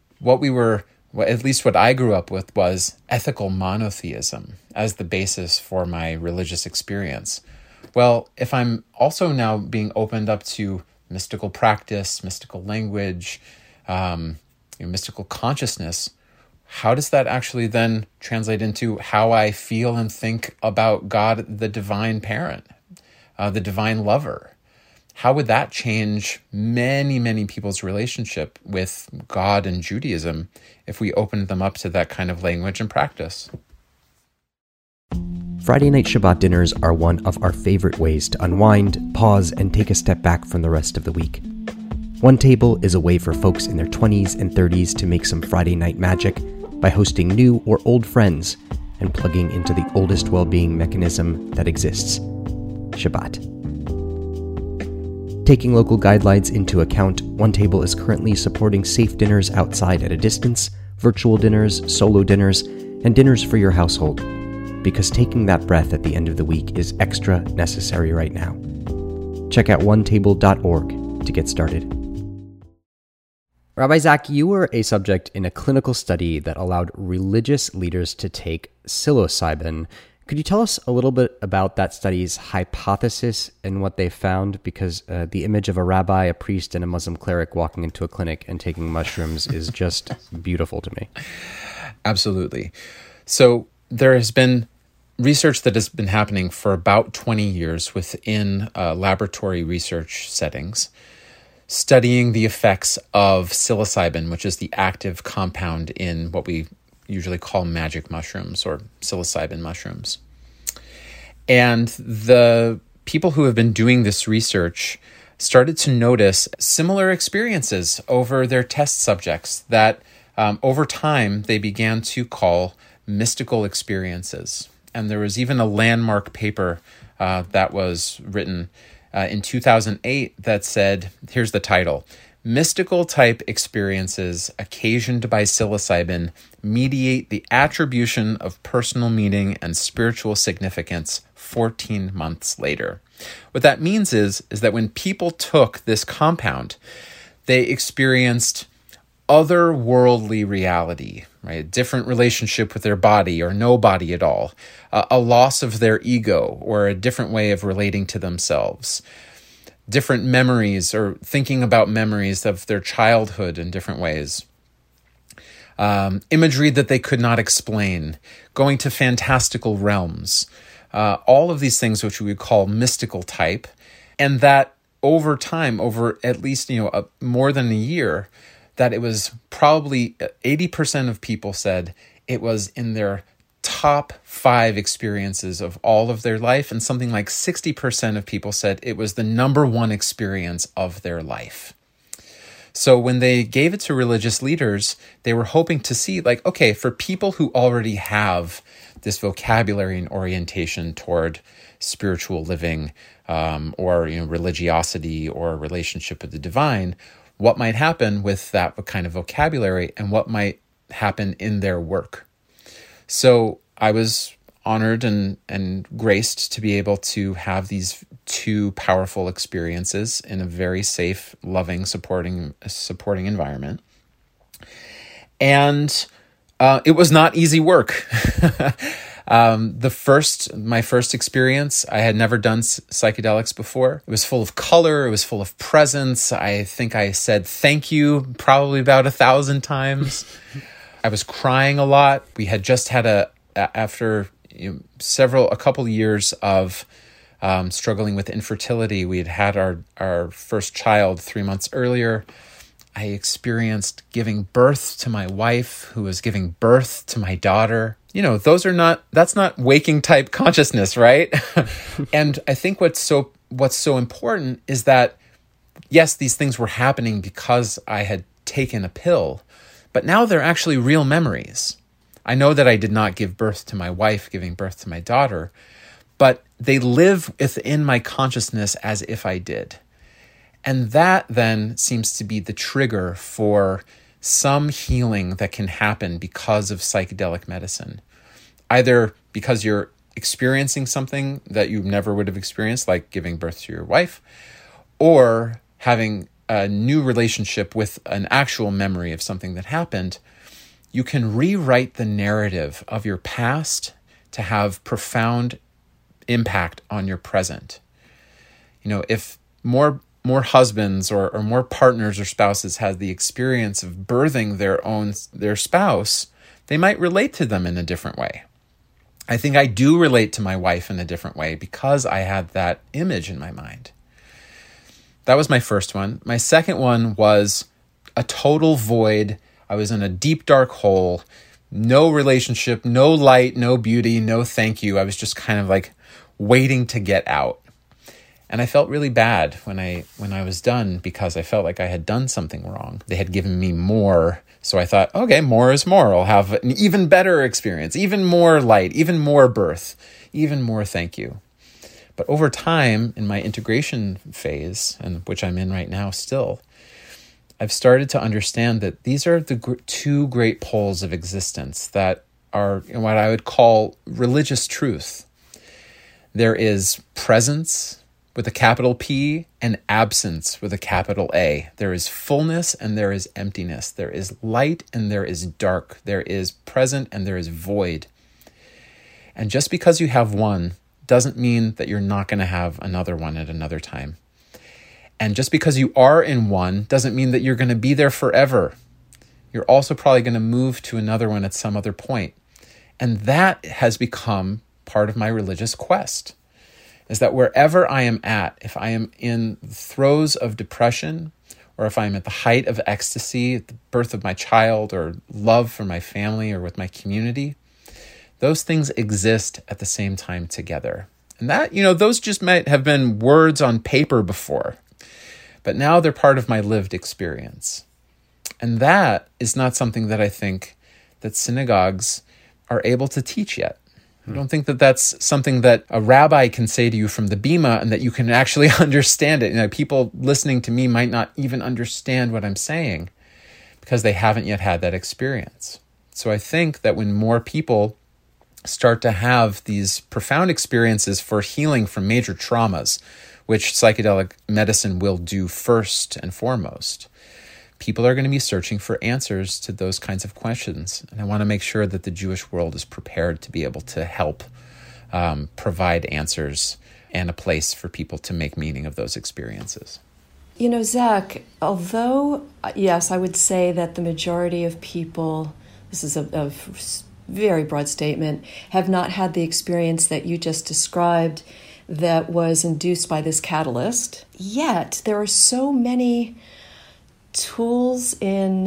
at least what I grew up with was ethical monotheism as the basis for my religious experience. Well, if I'm also now being opened up to mystical practice, mystical language, mystical consciousness, how does that actually then translate into how I feel and think about God, the divine parent, the divine lover? How would that change many, many people's relationship with God and Judaism if we opened them up to that kind of language and practice? Friday night Shabbat dinners are one of our favorite ways to unwind, pause, and take a step back from the rest of the week. One Table is a way for folks in their 20s and 30s to make some Friday night magic by hosting new or old friends and plugging into the oldest well-being mechanism that exists, Shabbat. Taking local guidelines into account, One Table is currently supporting safe dinners outside at a distance, virtual dinners, solo dinners, and dinners for your household, because taking that breath at the end of the week is extra necessary right now. Check out onetable.org to get started. Rabbi Zach, you were a subject in a clinical study that allowed religious leaders to take psilocybin. Could you tell us a little bit about that study's hypothesis and what they found? Because the image of a rabbi, a priest, and a Muslim cleric walking into a clinic and taking mushrooms is just beautiful to me. Absolutely. So there has been research that has been happening for about 20 years within laboratory research settings, studying the effects of psilocybin, which is the active compound in what we usually call magic mushrooms or psilocybin mushrooms. And the people who have been doing this research started to notice similar experiences over their test subjects that over time they began to call mystical experiences. And there was even a landmark paper that was written in 2008 that said, here's the title, Mystical type experiences occasioned by psilocybin mediate the attribution of personal meaning and spiritual significance 14 months later. What that means is that when people took this compound, they experienced otherworldly reality, right? A different relationship with their body or no body at all, a loss of their ego or a different way of relating to themselves, different memories or thinking about memories of their childhood in different ways, imagery that they could not explain, going to fantastical realms, all of these things which we would call mystical type, and that over time, over at least more than a year, that it was probably 80% of people said it was in their top 5 experiences of all of their life, and something like 60% of people said it was the number one experience of their life. So when they gave it to religious leaders, they were hoping to see, like, okay, for people who already have this vocabulary and orientation toward spiritual living, or religiosity or relationship with the divine, what might happen with that kind of vocabulary and what might happen in their work. So I was honored and graced to be able to have these 2 powerful experiences in a very safe, loving, supporting environment. And it was not easy work. My first experience, I had never done psychedelics before. It was full of color. It was full of presence. I think I said thank you probably about 1,000 times. I was crying a lot. We had just had after a couple years of struggling with infertility, we had our first child 3 months earlier. I experienced giving birth to my wife, who was giving birth to my daughter. That's not waking type consciousness, right? And I think what's so important is that, yes, these things were happening because I had taken a pill, but now they're actually real memories. I know that I did not give birth to my wife, giving birth to my daughter, but they live within my consciousness as if I did. And that then seems to be the trigger for some healing that can happen because of psychedelic medicine. Either because you're experiencing something that you never would have experienced, like giving birth to your wife, or having a new relationship with an actual memory of something that happened. You can rewrite the narrative of your past to have profound impact on your present. If more husbands or more partners or spouses had the experience of birthing their spouse, they might relate to them in a different way. I think I do relate to my wife in a different way because I had that image in my mind. That was my first one. My second one was a total void. I was in a deep, dark hole, no relationship, no light, no beauty, no thank you. I was just kind of like waiting to get out. And I felt really bad when I was done because I felt like I had done something wrong. They had given me more. So I thought, okay, more is more. I'll have an even better experience, even more light, even more birth, even more thank you. But over time, in my integration phase, and which I'm in right now still, I've started to understand that these are the 2 great poles of existence that are what I would call religious truth. There is presence with a capital P and absence with a capital A. There is fullness and there is emptiness. There is light and there is dark. There is present and there is void. And just because you have one doesn't mean that you're not going to have another one at another time. And just because you are in one doesn't mean that you're going to be there forever. You're also probably going to move to another one at some other point. And that has become part of my religious quest, is that wherever I am at, if I am in the throes of depression, or if I'm at the height of ecstasy, at the birth of my child, or love for my family or with my community, those things exist at the same time together. And that, those just might have been words on paper before, but now they're part of my lived experience. And that is not something that I think that synagogues are able to teach yet. I don't think that that's something that a rabbi can say to you from the bima and that you can actually understand it. People listening to me might not even understand what I'm saying because they haven't yet had that experience. So I think that when more people start to have these profound experiences for healing from major traumas, which psychedelic medicine will do first and foremost, people are going to be searching for answers to those kinds of questions. And I want to make sure that the Jewish world is prepared to be able to help provide answers and a place for people to make meaning of those experiences. Zach, although, yes, I would say that the majority of people, this is a very broad statement, have not had the experience that you just described that was induced by this catalyst, yet there are so many tools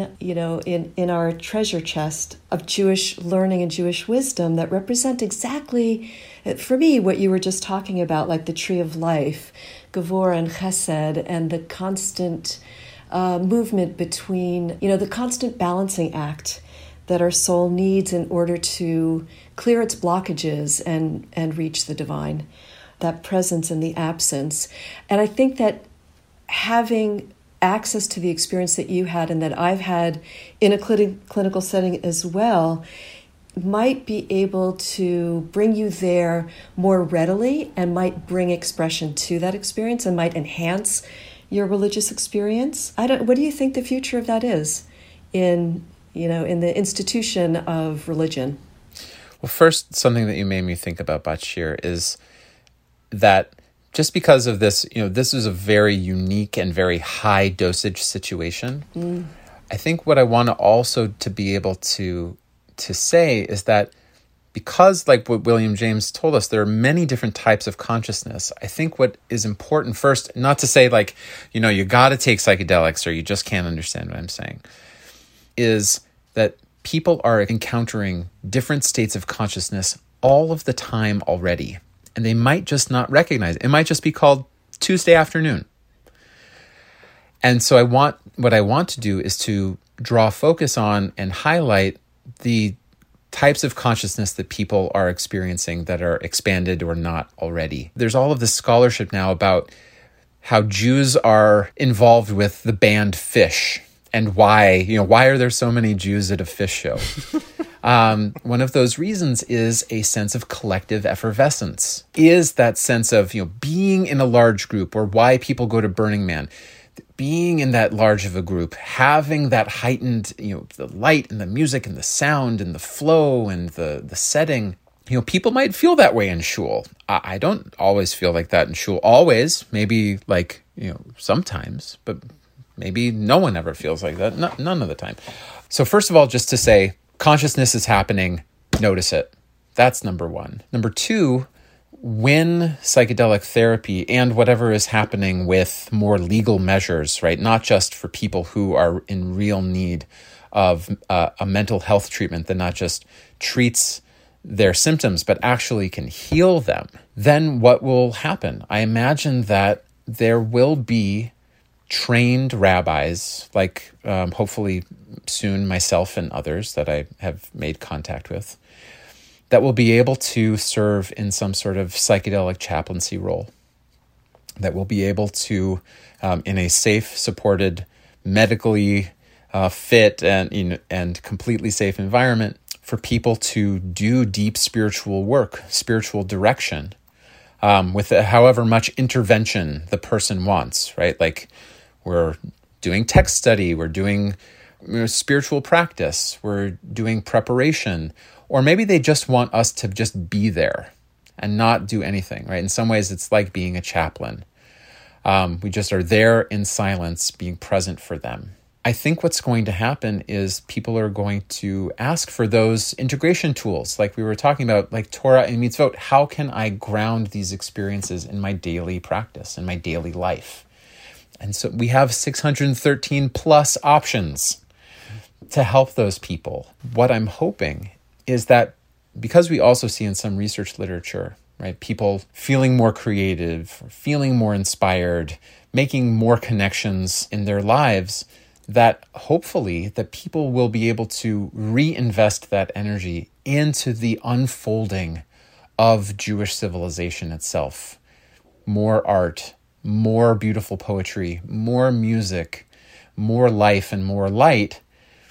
in our treasure chest of Jewish learning and Jewish wisdom that represent exactly, for me, what you were just talking about, like the tree of life, Gevurah and Chesed, and the constant movement between, the constant balancing act that our soul needs in order to clear its blockages and reach the divine, that presence and the absence. And I think that having access to the experience that you had and that I've had in a clinical setting as well might be able to bring you there more readily and might bring expression to that experience and might enhance your religious experience. What do you think the future of that is in the institution of religion? Well, first, something that you made me think about, Bat-Shir, is that just because of this, this is a very unique and very high dosage situation. I think what I want to also to be able to say is that because, like what William James told us, there are many different types of consciousness. I think what is important first, not to say like, you got to take psychedelics or you just can't understand what I'm saying, is that people are encountering different states of consciousness all of the time already. And they might just not recognize it. It might just be called Tuesday afternoon. And so what I want to do is to draw focus on and highlight the types of consciousness that people are experiencing that are expanded or not already. There's all of this scholarship now about how Jews are involved with the band Phish and why are there so many Jews at a Phish show? One of those reasons is a sense of collective effervescence, is that sense of, being in a large group, or why people go to Burning Man, being in that large of a group, having that heightened, the light and the music and the sound and the flow and the setting. People might feel that way in shul. I don't always feel like that in shul. Always, maybe like, sometimes, but maybe no one ever feels like that. None of the time. So first of all, just to say, consciousness is happening, notice it. That's number one. Number two, when psychedelic therapy and whatever is happening with more legal measures, right, not just for people who are in real need of a mental health treatment that not just treats their symptoms, but actually can heal them, then what will happen? I imagine that there will be trained rabbis, like hopefully soon myself and others that I have made contact with, that will be able to serve in some sort of psychedelic chaplaincy role, that will be able to, in a safe, supported, medically fit and completely safe environment, for people to do deep spiritual work, spiritual direction, with however much intervention the person wants, right? Like, we're doing text study, we're doing spiritual practice, we're doing preparation, or maybe they just want us to just be there and not do anything, right? In some ways, it's like being a chaplain. We just are there in silence, being present for them. I think what's going to happen is people are going to ask for those integration tools, like we were talking about, like Torah and mitzvot. How can I ground these experiences in my daily practice, in my daily life? And so we have 613 plus options to help those people. What I'm hoping is that, because we also see in some research literature, right, people feeling more creative, feeling more inspired, making more connections in their lives, that hopefully that people will be able to reinvest that energy into the unfolding of Jewish civilization itself. More art, more beautiful poetry, more music, more life and more light,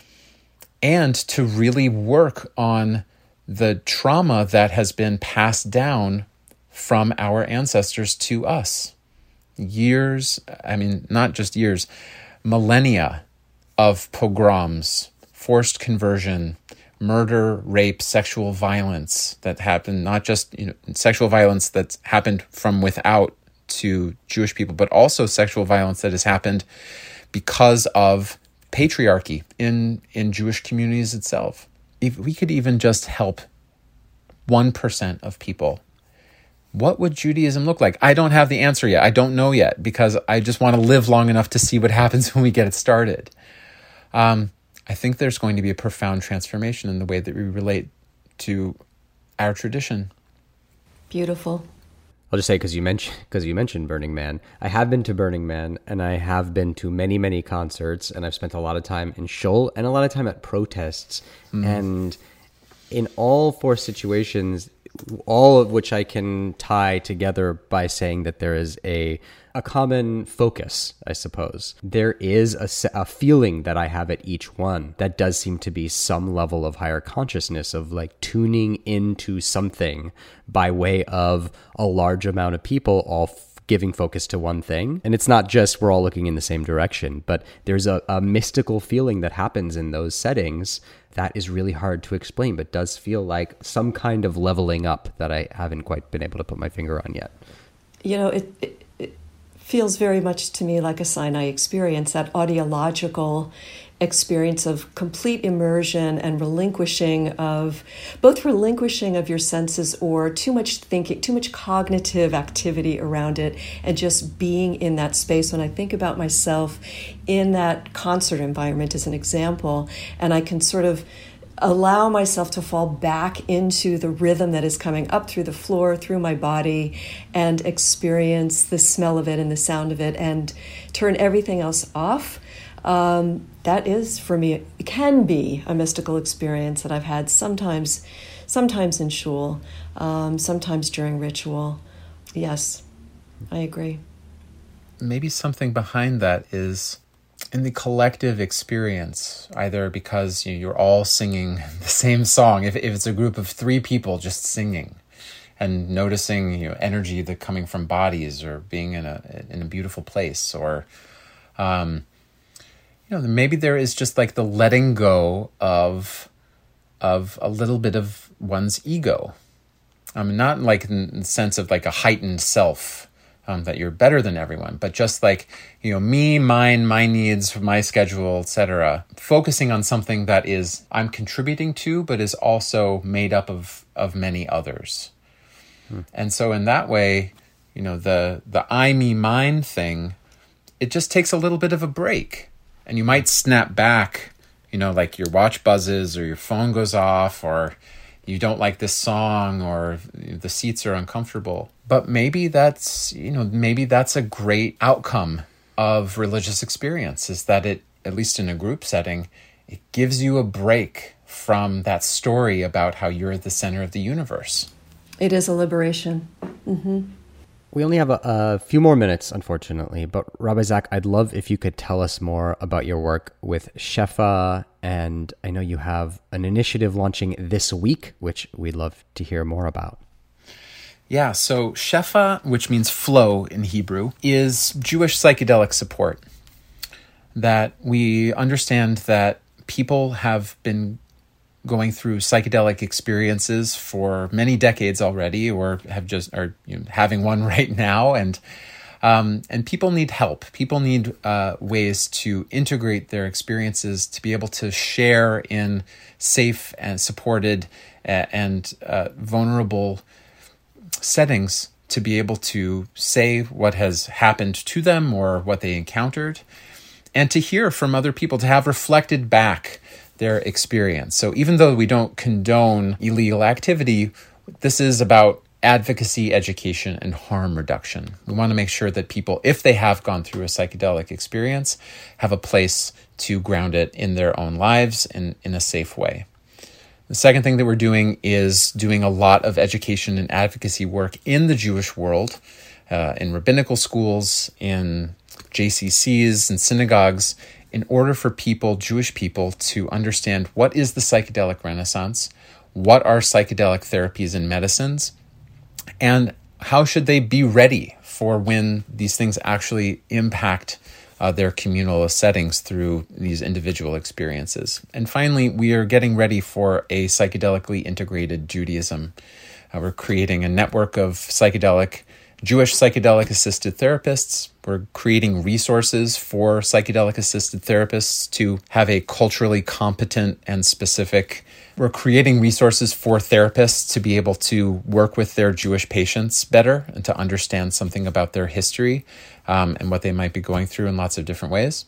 and to really work on the trauma that has been passed down from our ancestors to us. Years, not just years, millennia of pogroms, forced conversion, murder, rape, sexual violence that happened, not just sexual violence that's happened from without to Jewish people, but also sexual violence that has happened because of patriarchy in Jewish communities itself. If we could even just help 1% of people what would Judaism look like? I don't have the answer yet. I don't know yet, because I just want to live long enough to see what happens when we get it started. I think there's going to be a profound transformation in the way that we relate to our tradition. Beautiful. I'll just say, because you mentioned Burning Man, I have been to Burning Man, and I have been to many, many concerts, and I've spent a lot of time in Shul and a lot of time at protests. And in all four situations, all of which I can tie together by saying that there is a common focus, I suppose. There is a feeling that I have at each one that does seem to be some level of higher consciousness, of like tuning into something by way of a large amount of people all giving focus to one thing. And it's not just we're all looking in the same direction, but there's a mystical feeling that happens in those settings that is really hard to explain, but does feel like some kind of leveling up that I haven't quite been able to put my finger on yet. You know, it feels very much to me like a Sinai experience, that audiological experience of complete immersion and relinquishing of your senses, or too much thinking, too much cognitive activity around it, and just being in that space. When I think about myself in that concert environment as an example, and I can sort of allow myself to fall back into the rhythm that is coming up through the floor, through my body, and experience the smell of it and the sound of it, and turn everything else off. That is, for me, it can be a mystical experience that I've had sometimes in shul, sometimes during ritual. Yes, I agree. Maybe something behind that is in the collective experience, either because you're all singing the same song, if it's a group of 3 people just singing, and noticing energy that coming from bodies, or being in a beautiful place, or maybe there is just like the letting go of a little bit of one's ego. Not like in the sense of like a heightened self, that you're better than everyone, but just like, me, mine, my needs, my schedule, etc. Focusing on something that is I'm contributing to, but is also made up of many others. And so in that way, the I, me, mine thing, it just takes a little bit of a break. And you might snap back, like your watch buzzes, or your phone goes off, or you don't like this song, or the seats are uncomfortable. But maybe that's a great outcome of religious experience, is that it, at least in a group setting, it gives you a break from that story about how you're at the center of the universe. It is a liberation. Mm-hmm. We only have a few more minutes, unfortunately, but Rabbi Zach, I'd love if you could tell us more about your work with Shefa, and I know you have an initiative launching this week, which we'd love to hear more about. Yeah, so Shefa, which means flow in Hebrew, is Jewish psychedelic support. That we understand that people have been going through psychedelic experiences for many decades already, or are having one right now, and people need help. People need ways to integrate their experiences to be able to share in safe and supported and vulnerable settings, to be able to say what has happened to them or what they encountered, and to hear from other people, to have reflected back their experience. So even though we don't condone illegal activity, this is about advocacy, education, and harm reduction. We want to make sure that people, if they have gone through a psychedelic experience, have a place to ground it in their own lives in a safe way. The second thing that we're doing is doing a lot of education and advocacy work in the Jewish world, in rabbinical schools, in JCCs and synagogues, in order for people, Jewish people, to understand what is the psychedelic renaissance, what are psychedelic therapies and medicines, and how should they be ready for when these things actually impact their communal settings through these individual experiences. And finally, we are getting ready for a psychedelically integrated Judaism. We're creating a network of psychedelic Jewish psychedelic-assisted therapists. We're creating resources for psychedelic-assisted therapists to have a culturally competent and specific. We're creating resources for therapists to be able to work with their Jewish patients better and to understand something about their history and what they might be going through in lots of different ways.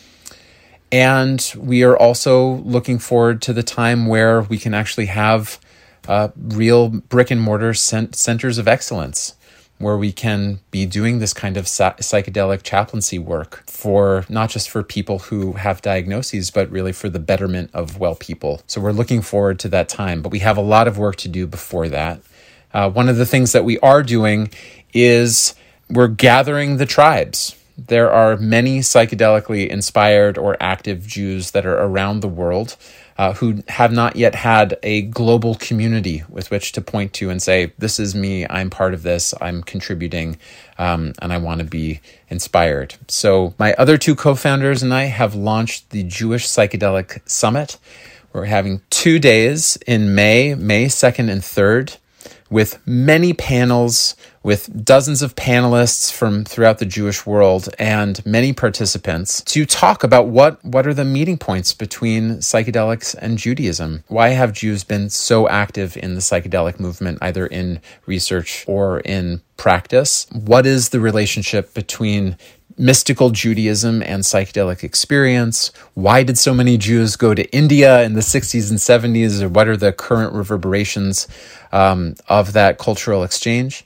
And we are also looking forward to the time where we can actually have real brick and mortar centers of excellence, where we can be doing this kind of psychedelic chaplaincy work for not just for people who have diagnoses, but really for the betterment of well people. So we're looking forward to that time, but we have a lot of work to do before that. One of the things that we are doing is we're gathering the tribes. There are many psychedelically inspired or active Jews that are around the world who have not yet had a global community with which to point to and say, this is me, I'm part of this, I'm contributing, and I want to be inspired. So my other two co-founders and I have launched the Jewish Psychedelic Summit. We're having 2 days in May 2nd and 3rd, with many panels, with dozens of panelists from throughout the Jewish world and many participants to talk about what are the meeting points between psychedelics and Judaism. Why have Jews been so active in the psychedelic movement, either in research or in practice? What is the relationship between mystical Judaism and psychedelic experience? Why did so many Jews go to India in the 60s and 70s? Or what are the current reverberations of that cultural exchange?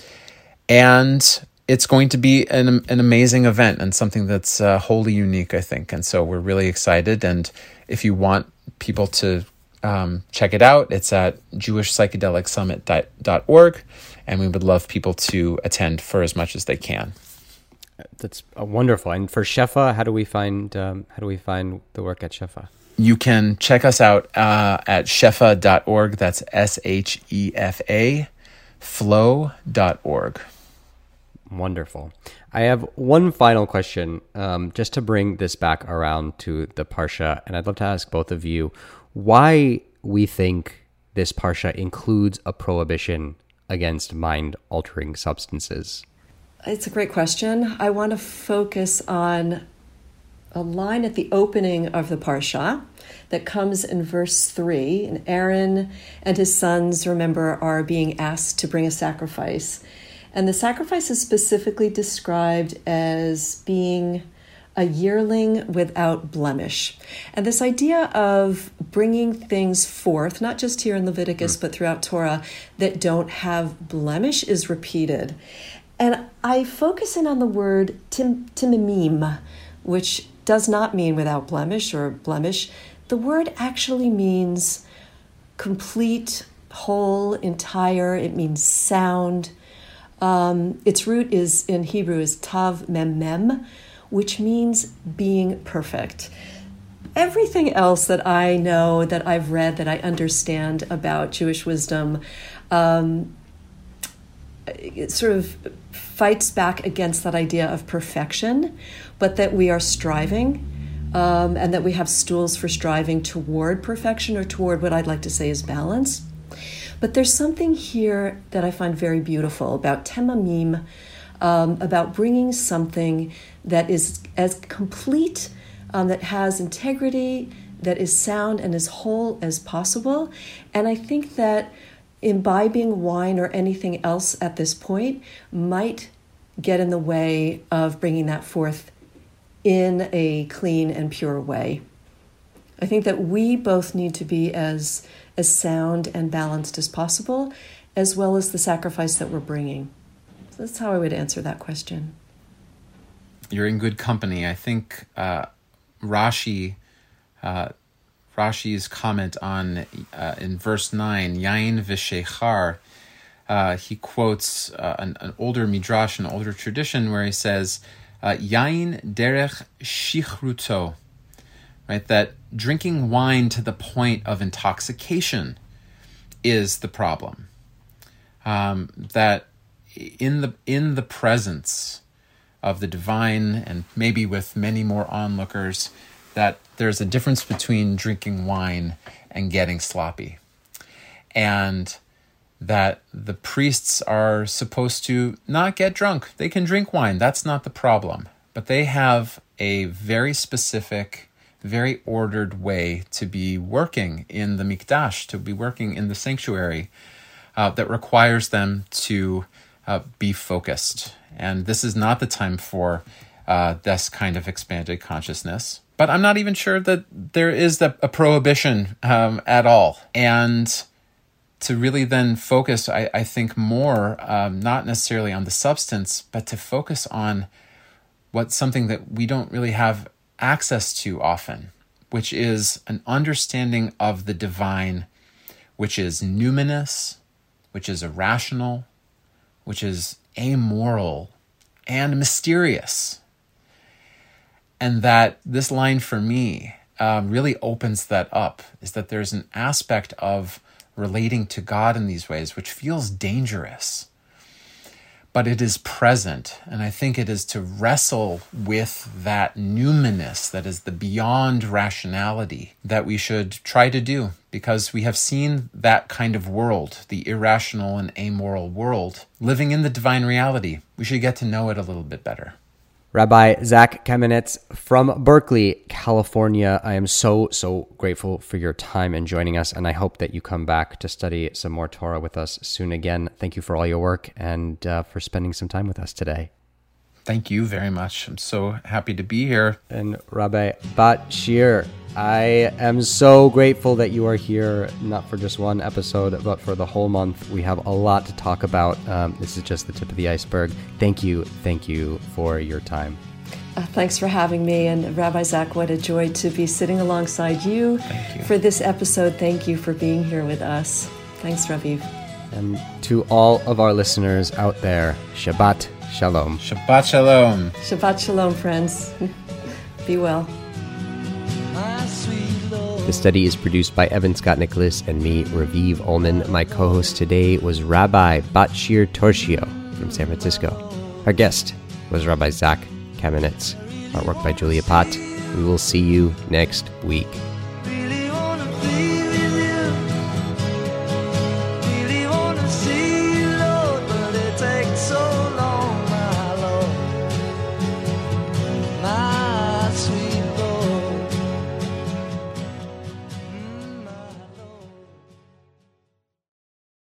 And it's going to be an amazing event and something that's wholly unique, I think. And so we're really excited. And if you want people to check it out, it's at jewishpsychedelicsummit.org. And we would love people to attend for as much as they can. That's wonderful. And for Shefa, how do we find the work at Shefa? You can check us out at shefa.org. That's SHEFA, flow.org. Wonderful. I have one final question, just to bring this back around to the Parsha, and I'd love to ask both of you why we think this Parsha includes a prohibition against mind-altering substances. It's a great question. I want to focus on a line at the opening of the Parsha that comes in verse 3. And Aaron and his sons, remember, are being asked to bring a sacrifice. And the sacrifice is specifically described as being a yearling without blemish. And this idea of bringing things forth, not just here in Leviticus, but throughout Torah, that don't have blemish is repeated. And I focus in on the word timimim, which does not mean without blemish or blemish. The word actually means complete, whole, entire. It means sound. Its root is in Hebrew is tav mem mem, which means being perfect. Everything else that I know, that I've read, that I understand about Jewish wisdom, it sort of fights back against that idea of perfection, but that we are striving, and that we have stools for striving toward perfection or toward what I'd like to say is balance. But there's something here that I find very beautiful about temamim, about bringing something that is as complete, that has integrity, that is sound and as whole as possible. And I think that imbibing wine or anything else at this point might get in the way of bringing that forth in a clean and pure way. I think that we both need to be as sound and balanced as possible, as well as the sacrifice that we're bringing. So that's how I would answer that question. You're in good company. I think Rashi's comment on in verse 9, Yain v'shechar, he quotes an older midrash, an older tradition, where he says, Yain derech shichruto, right? That drinking wine to the point of intoxication is the problem. That in the presence of the divine, and maybe with many more onlookers, that there's a difference between drinking wine and getting sloppy. And that the priests are supposed to not get drunk. They can drink wine. That's not the problem. But they have a very specific, very ordered way to be working in the Mikdash, to be working in the sanctuary, that requires them to be focused. And this is not the time for this kind of expanded consciousness. But I'm not even sure that there is a prohibition at all. And to really then focus, I think, more, not necessarily on the substance, but to focus on what's something that we don't really have access to often, which is an understanding of the divine, which is numinous, which is irrational, which is amoral and mysterious. And that this line for me really opens that up, is that there's an aspect of relating to God in these ways which feels dangerous, but it is present. And I think it is to wrestle with that numinous, that is the beyond rationality, that we should try to do, because we have seen that kind of world, the irrational and amoral world, living in the divine reality. We should get to know it a little bit better. Rabbi Zach Kamenetz from Berkeley, California, I am so grateful for your time and joining us, and I hope that you come back to study some more Torah with us soon again. Thank you for all your work and for spending some time with us today. Thank you very much. I'm so happy to be here. And Rabbi Bat Shir, I am so grateful that you are here, not for just one episode, but for the whole month. We have a lot to talk about. This is just the tip of the iceberg. Thank you for your time. Thanks for having me. And Rabbi Zach, what a joy to be sitting alongside you. Thank you. For this episode. Thank you for being here with us. Thanks, Raviv. And to all of our listeners out there, Shabbat Shalom. Shabbat Shalom. Shabbat Shalom, friends. Be well. The study is produced by Evan Scott Nicholas and me, Raviv Ullman. My co-host today was Rabbi Bat Shir Torshio from San Francisco. Our guest was Rabbi Zach Kamenetz. Artwork by Julia Pott. We will see you next week.